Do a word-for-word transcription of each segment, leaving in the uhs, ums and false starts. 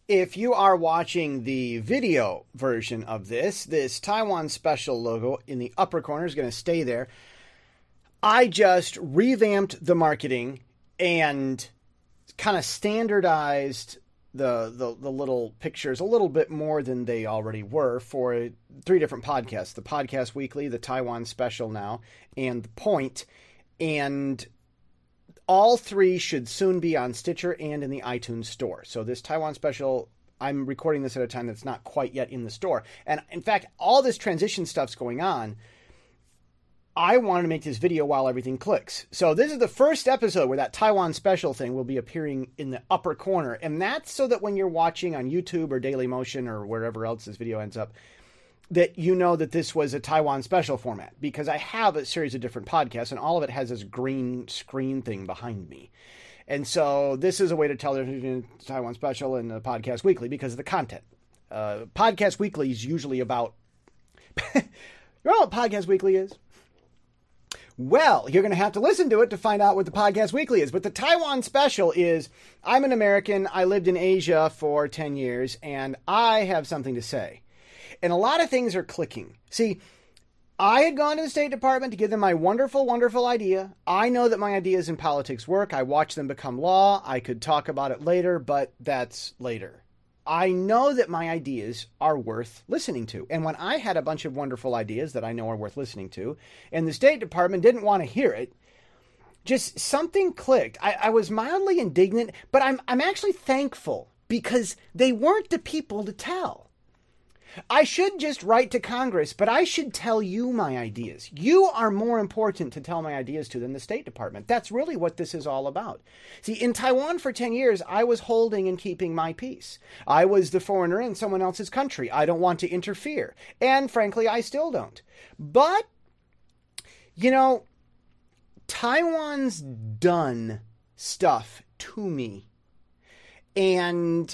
if you are watching the video version of this, this Taiwan Special logo in the upper corner is going to stay there. I just revamped the marketing and kind of standardized the, the the little pictures a little bit more than they already were for three different podcasts. The Podcast Weekly, the Taiwan Special now, and The Point. And all three should soon be on Stitcher and in the iTunes store. So this Taiwan Special, I'm recording this at a time that's not quite yet in the store. And in fact, all this transition stuff's going on. I wanted to make this video while everything clicks. So this is the first episode where that Taiwan Special thing will be appearing in the upper corner. And that's so that when you're watching on YouTube or Dailymotion or wherever else this video ends up, that you know that this was a Taiwan Special format. Because I have a series of different podcasts and all of it has this green screen thing behind me. And so this is a way to tell the Taiwan Special and the Podcast Weekly because of the content. Uh, Podcast Weekly is usually about... you know what Podcast Weekly is? Well, you're going to have to listen to it to find out what the Podcast Weekly is. But the Taiwan Special is, I'm an American, I lived in Asia for ten years, and I have something to say. And a lot of things are clicking. See, I had gone to the State Department to give them my wonderful, wonderful idea. I know that my ideas in politics work. I watched them become law. I could talk about it later, but that's later. I know that my ideas are worth listening to. And when I had a bunch of wonderful ideas that I know are worth listening to, and the State Department didn't want to hear it, just something clicked. I, I was mildly indignant, but I'm I'm actually thankful because they weren't the people to tell. I should just write to Congress, but I should tell you my ideas. You are more important to tell my ideas to than the State Department. That's really what this is all about. See, in Taiwan for ten years, I was holding and keeping my peace. I was the foreigner in someone else's country. I don't want to interfere. And frankly, I still don't. But, you know, Taiwan's done stuff to me. And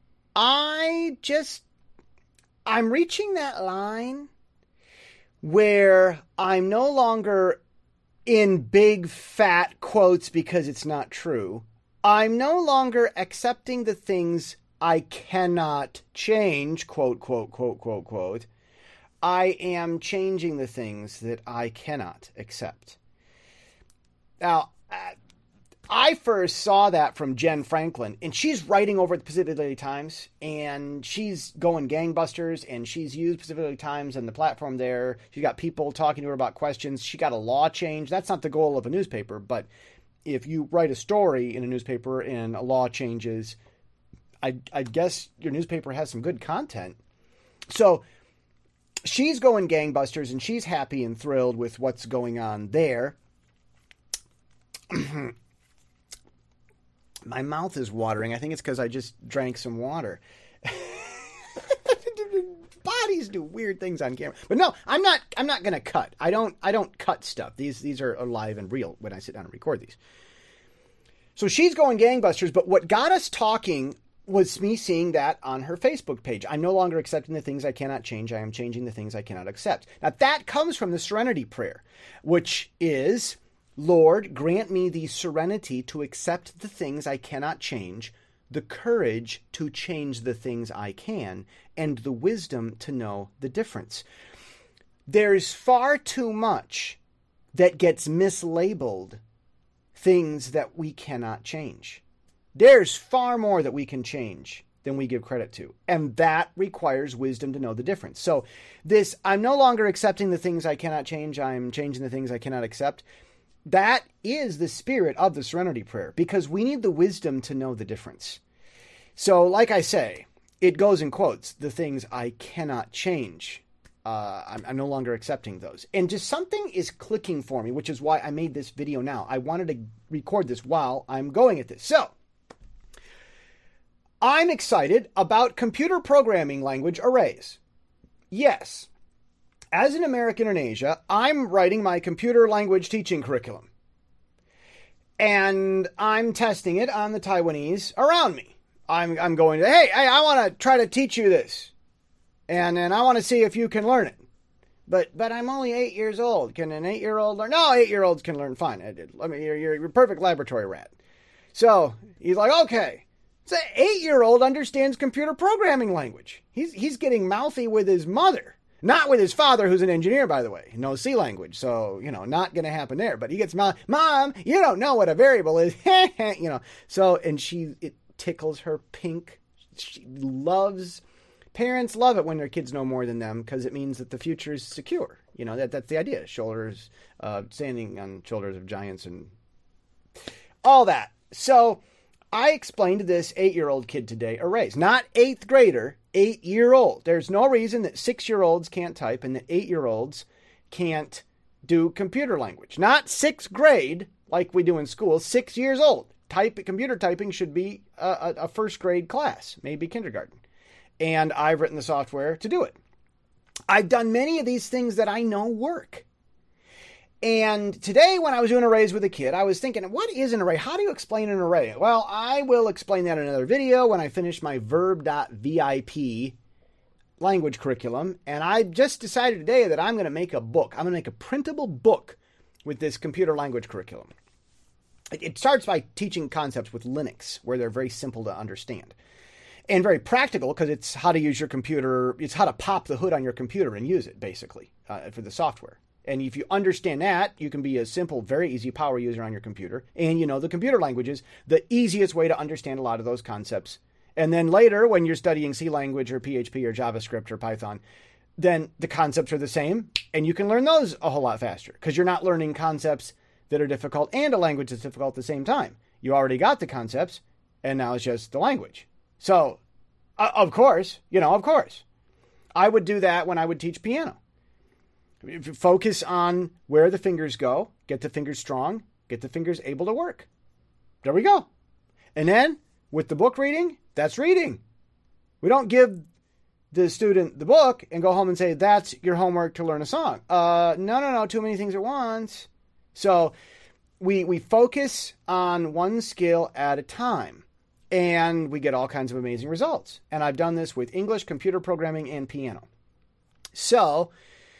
I just... I'm reaching that line where I'm no longer in big fat quotes because it's not true. I'm no longer accepting the things I cannot change, quote, quote, quote, quote, quote. I am changing the things that I cannot accept. Now, I first saw that from Jen Franklin, and she's writing over at the Pacific Daily Times, and she's going gangbusters, and she's used Pacific Daily Times and the platform there. She's got people talking to her about questions. She got a law change. That's not the goal of a newspaper, but if you write a story in a newspaper and a law changes, I, I guess your newspaper has some good content. So she's going gangbusters, and she's happy and thrilled with what's going on there. My mouth is watering. I think it's because I just drank some water. Bodies do weird things on camera. But no, I'm not I'm not gonna cut. I don't I don't cut stuff. These these are alive and real when I sit down and record these. So she's going gangbusters, but what got us talking was me seeing that on her Facebook page. I'm no longer accepting the things I cannot change. I am changing the things I cannot accept. Now that comes from the Serenity Prayer, which is, Lord, grant me the serenity to accept the things I cannot change, the courage to change the things I can, and the wisdom to know the difference. There's far too much that gets mislabeled things that we cannot change. There's far more that we can change than we give credit to. And that requires wisdom to know the difference. So this, I'm no longer accepting the things I cannot change. I'm changing the things I cannot accept. That is the spirit of the Serenity Prayer, because we need the wisdom to know the difference. So, like I say, it goes in quotes, the things I cannot change. Uh, I'm, I'm no longer accepting those. And just something is clicking for me, which is why I made this video now. I wanted to record this while I'm going at this. So, I'm excited about computer programming language arrays. Yes. As an American in Asia, I'm writing my computer language teaching curriculum. And I'm testing it on the Taiwanese around me. I'm, I'm going to, hey, hey, I want to try to teach you this. And then I want to see if you can learn it. But but I'm only eight years old. Can an eight-year-old learn? No, eight-year-olds can learn fine. I did. I mean, you're, you're a perfect laboratory rat. So he's like, okay. So an eight-year-old understands computer programming language. He's he's getting mouthy with his mother. Not with his father, who's an engineer, by the way. Knows C language, so, you know, not going to happen there. But he gets, Mom, Mom, you don't know what a variable is. You know, so, and she, it tickles her pink. She loves, parents love it when their kids know more than them because it means that the future is secure. You know, that that's the idea. Shoulders, uh, standing on shoulders of giants and all that. So I explained to this eight-year-old kid today arrays. Not eighth grader, eight-year-old. There's no reason that six-year-olds can't type and that eight-year-olds can't do computer language. Not sixth grade like we do in school, six years old. Type computer typing should be a, a first grade class, maybe kindergarten. And I've written the software to do it. I've done many of these things that I know work. And today when I was doing arrays with a kid, I was thinking, what is an array? How do you explain an array? Well, I will explain that in another video when I finish my verb.vip language curriculum. And I just decided today that I'm going to make a book. I'm going to make a printable book with this computer language curriculum. It starts by teaching concepts with Linux, where they're very simple to understand. And very practical, because it's how to use your computer. It's how to pop the hood on your computer and use it, basically, uh, for the software. And if you understand that, you can be a simple, very easy power user on your computer. And you know the computer languages, the easiest way to understand a lot of those concepts. And then later, when you're studying C language or P H P or JavaScript or Python, then the concepts are the same. And you can learn those a whole lot faster because you're not learning concepts that are difficult and a language that's difficult at the same time. You already got the concepts, and now it's just the language. So, uh, of course, you know, of course, I would do that when I would teach piano. Focus on where the fingers go, get the fingers strong, get the fingers able to work. There we go. And then with the book reading, that's reading. We don't give the student the book and go home and say, that's your homework to learn a song. Uh, no, no, no, too many things at once. So we we focus on one skill at a time, and we get all kinds of amazing results. And I've done this with English, computer programming, and piano. So,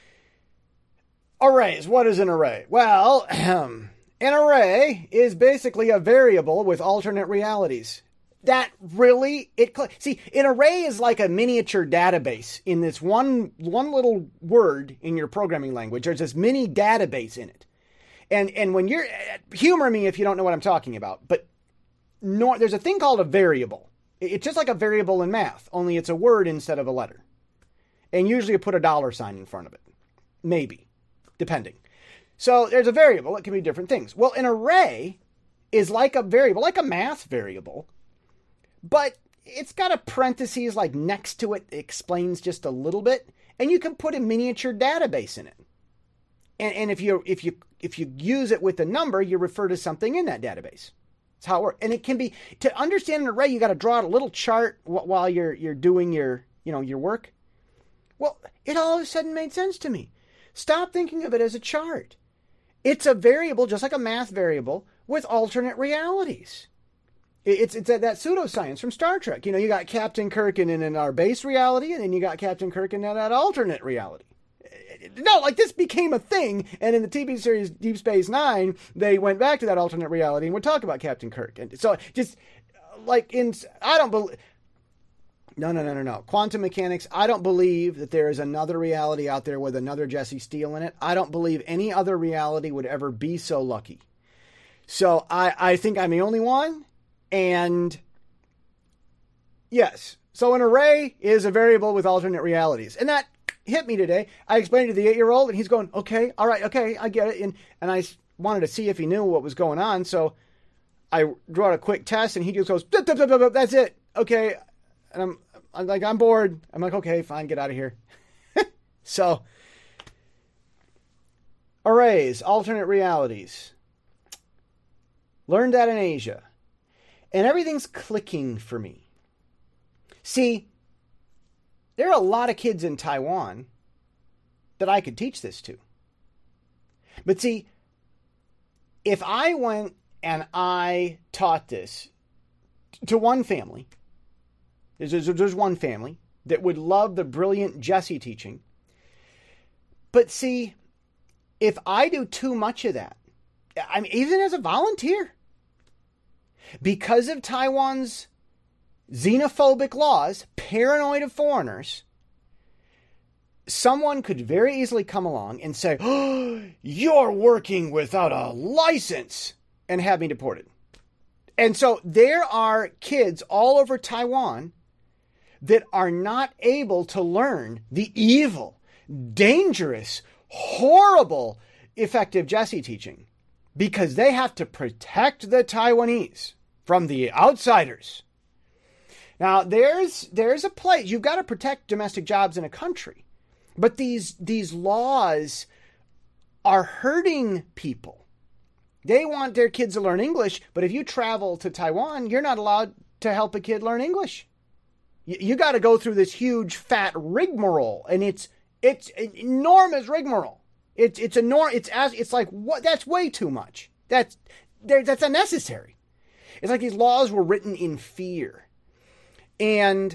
arrays. What is an array? Well, an array is basically a variable with alternate realities. That really, it see, an array is like a miniature database in this one, one little word in your programming language. There's this mini database in it. And and when you're, humor me if you don't know what I'm talking about, but no, there's a thing called a variable. It's just like a variable in math, only it's a word instead of a letter. And usually you put a dollar sign in front of it. Maybe, depending. So there's a variable. It can be different things. Well, an array is like a variable, like a math variable, but it's got a parentheses like next to it that explains just a little bit, and you can put a miniature database in it. And, and if you if you if you use it with a number, you refer to something in that database. That's how it works. And it can be, to understand an array, you got to draw out a little chart while you're you're doing your you know your work. Well, it all of a sudden made sense to me. Stop thinking of it as a chart. It's a variable, just like a math variable, with alternate realities. It's it's that pseudoscience from Star Trek. You know, you got Captain Kirk in, in our base reality, and then you got Captain Kirk in that alternate reality. No, like this became a thing, and in the T V series Deep Space Nine, they went back to that alternate reality and would talk about Captain Kirk. And so, just like in, I don't believe. No, no, no, no, no. Quantum mechanics, I don't believe that there is another reality out there with another Jesse Steele in it. I don't believe any other reality would ever be so lucky. So I, I think I'm the only one. And yes, so an array is a variable with alternate realities. And that hit me today. I explained it to the eight-year-old, and he's going, okay, all right, okay, I get it. And, and I wanted to see if he knew what was going on. So I drew out a quick test, and he just goes, dup, dup, dup, dup, dup, that's it. Okay. And I'm, I'm like, I'm bored. I'm like, okay, fine, get out of here. So, arrays, alternate realities. Learned that in Asia. And everything's clicking for me. See, there are a lot of kids in Taiwan that I could teach this to. But see, if I went and I taught this to one family, There's, there's one family that would love the brilliant Jesse teaching. But see, if I do too much of that, I mean, even as a volunteer, because of Taiwan's xenophobic laws, paranoid of foreigners, someone could very easily come along and say, oh, you're working without a license, and have me deported. And so there are kids all over Taiwan that are not able to learn the evil, dangerous, horrible, effective Jesse teaching because they have to protect the Taiwanese from the outsiders. Now, there's there's a place. You've got to protect domestic jobs in a country. But these these laws are hurting people. They want their kids to learn English, but if you travel to Taiwan, you're not allowed to help a kid learn English. You, you got to go through this huge fat rigmarole, and it's it's an enormous rigmarole. It's it's enormous. It's as it's like what? That's way too much. That's there. That's unnecessary. It's like these laws were written in fear, and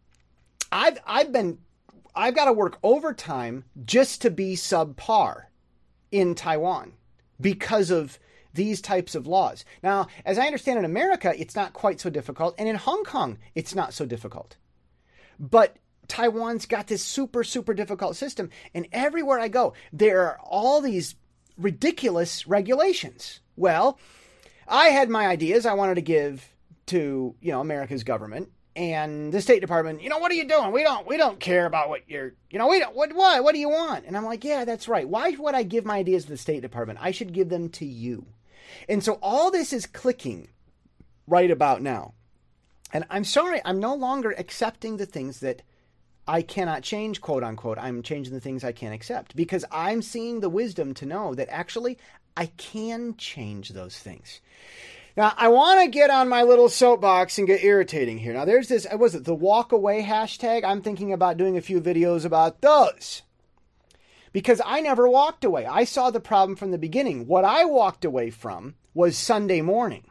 I've I've been. I've got to work overtime just to be subpar in Taiwan because of these types of laws. Now, as I understand in America, it's not quite so difficult. And in Hong Kong, it's not so difficult. But Taiwan's got this super, super difficult system. And everywhere I go, there are all these ridiculous regulations. Well, I had my ideas I wanted to give to, you know, America's government. And the State Department, you know, what are you doing? We don't, we don't care about what you're, you know, we don't, what, what, what do you want? And I'm like, yeah, that's right. Why would I give my ideas to the State Department? I should give them to you. And so all this is clicking right about now. And I'm sorry, I'm no longer accepting the things that I cannot change, quote unquote. I'm changing the things I can't accept because I'm seeing the wisdom to know that actually I can change those things. Now, I want to get on my little soapbox and get irritating here. Now, there's this, was it the walk away hashtag? I'm thinking about doing a few videos about those. Because I never walked away. I saw the problem from the beginning. What I walked away from was Sunday morning.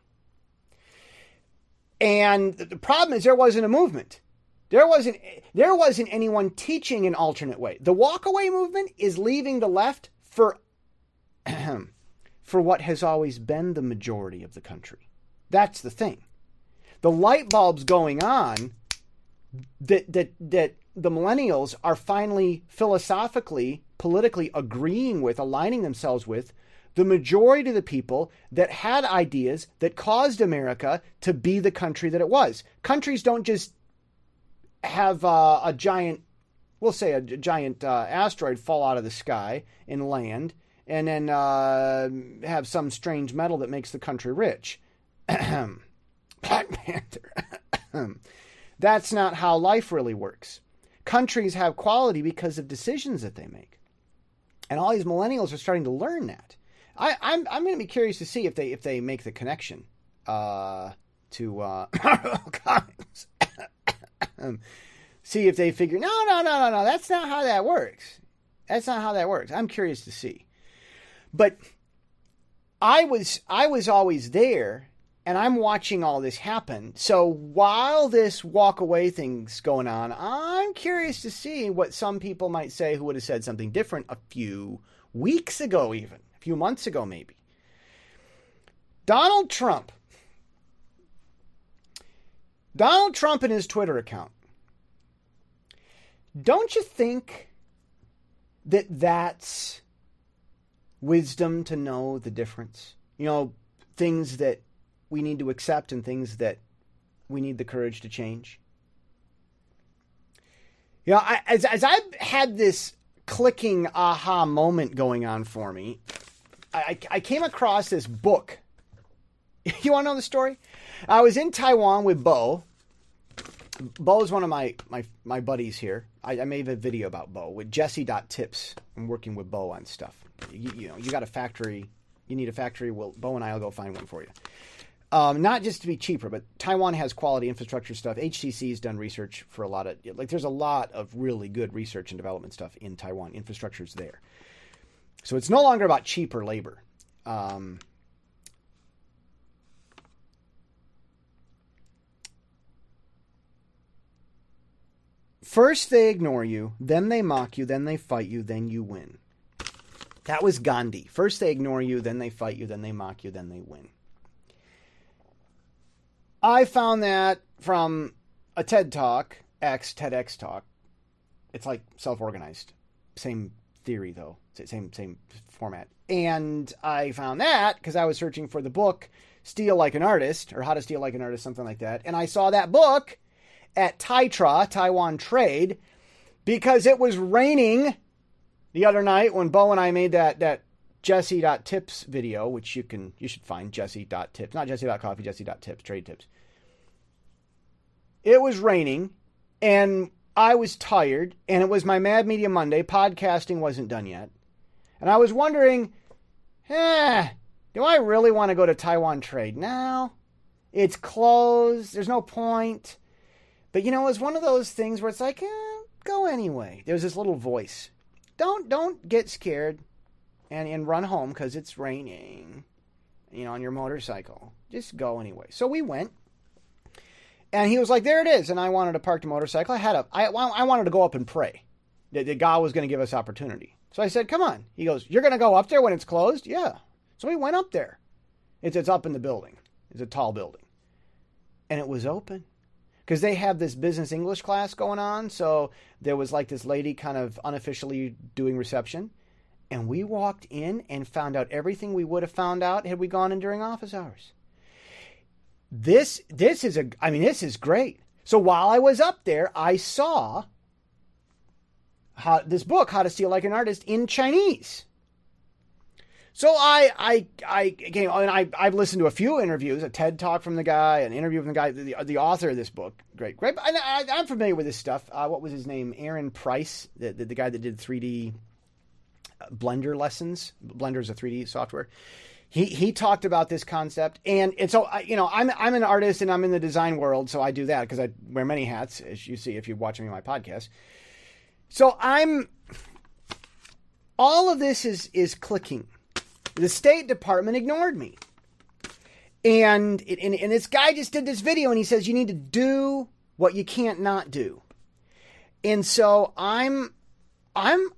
And the problem is there wasn't a movement. There wasn't, there wasn't anyone teaching an alternate way. The walk away movement is leaving the left for... for what has always been the majority of the country. That's the thing. The light bulb's going on that that that the millennials are finally philosophically, politically agreeing with, aligning themselves with the majority of the people that had ideas that caused America to be the country that it was. Countries don't just have uh, a giant, we'll say a giant uh, asteroid fall out of the sky and land and then uh, have some strange metal that makes the country rich. Black Panther. That's not how life really works. Countries have quality because of decisions that they make. And all these millennials are starting to learn that. I, I'm I'm going to be curious to see if they if they make the connection uh, to uh, see if they figure, no, no, no, no, no, that's not how that works. That's not how that works. I'm curious to see. But I was I was always there, and I'm watching all this happen. So while this walk away thing's going on, I'm curious to see what some people might say who would have said something different a few weeks ago, even a few months ago, maybe. Donald Trump. Donald Trump and his Twitter account. Don't you think that that's wisdom to know the difference? You know, things that we need to accept and things that we need the courage to change. You know, I, as, as I've had this clicking aha moment going on for me, I, I came across this book. You want to know the story? I was in Taiwan with Bo. Bo is one of my, my, my buddies here. I, I made a video about Bo with Jesse.tips. I'm working with Bo on stuff. You, you know, you got a factory, you need a factory, well, Bo and I will go find one for you. Um, not just to be cheaper, but Taiwan has quality infrastructure stuff. H T C's done research for a lot of, like there's a lot of really good research and development stuff in Taiwan. Infrastructure's there. So it's no longer about cheaper labor. Um, First they ignore you, then they mock you, then they fight you, then you win. That was Gandhi. First they ignore you, then they fight you, then they mock you, then they win. I found that from a TED Talk, X, TEDx Talk. It's like self-organized. Same theory, though. Same, same format. And I found that because I was searching for the book, Steal Like an Artist, or How to Steal Like an Artist, something like that. And I saw that book at Taitra, Taiwan Trade, because it was raining the other night when Bo and I made that, that Jesse.tips video, which you can, you should find Jesse.tips, not Jesse.coffee, Jesse.tips, trade tips. It was raining and I was tired and it was my Mad Media Monday. Podcasting wasn't done yet. And I was wondering, eh, do I really want to go to Taiwan Trade now? It's closed. There's no point. But, you know, it was one of those things where it's like, eh, go anyway. There was this little voice. Don't don't get scared and, and run home because it's raining, you know, on your motorcycle. Just go anyway. So we went. And he was like, there it is. And I wanted to park the motorcycle. I had a, I, I wanted to go up and pray that, that God was going to give us opportunity. So I said, come on. He goes, you're going to go up there when it's closed? Yeah. So we went up there. It's, it's up in the building. It's a tall building. And it was open. Because they have this business English class going on. So there was like this lady kind of unofficially doing reception. And we walked in and found out everything we would have found out had we gone in during office hours. This, this is a, I mean, this is great. So while I was up there, I saw how, this book, How to Steal Like an Artist, in Chinese. So I, I, I came, and I, I've listened to a few interviews, a TED Talk from the guy, an interview from the guy, the, the author of this book. Great, great. I, I, I'm familiar with this stuff. Uh, what was his name? Aaron Price, the, the, the guy that did three D Blender lessons. Blender is a three D software. He he talked about this concept, and and so I, you know, I'm I'm an artist and I'm in the design world, so I do that because I wear many hats, as you see if you're watching me on my podcast. So I'm all of this is is clicking. The State Department ignored me. And, it, and and this guy just did this video and he says you need to do what you can't not do. And so I'm I'm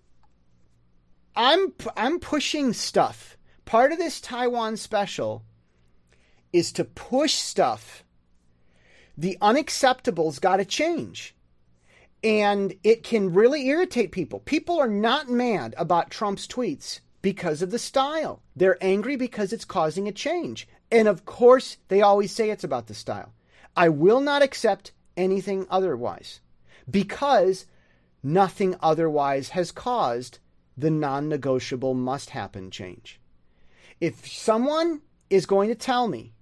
I'm I'm pushing stuff. Part of this Taiwan special is to push stuff. The unacceptable's got to change. And it can really irritate people. People are not mad about Trump's tweets because of the style. They're angry because it's causing a change. And of course, they always say it's about the style. I will not accept anything otherwise because nothing otherwise has caused the non-negotiable must-happen change. If someone is going to tell me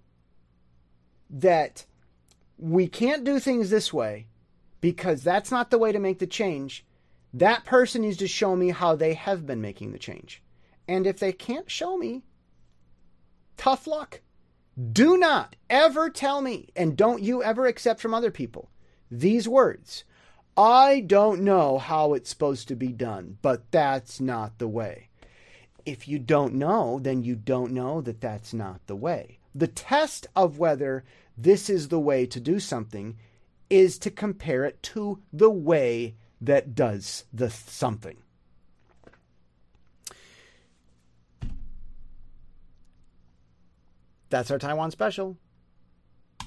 that we can't do things this way because that's not the way to make the change, that person needs to show me how they have been making the change. And if they can't show me, tough luck. Do not ever tell me, and don't you ever accept from other people, these words. I don't know how it's supposed to be done, but that's not the way. If you don't know, then you don't know that that's not the way. The test of whether this is the way to do something is to compare it to the way that does the something. That's our Taiwan special.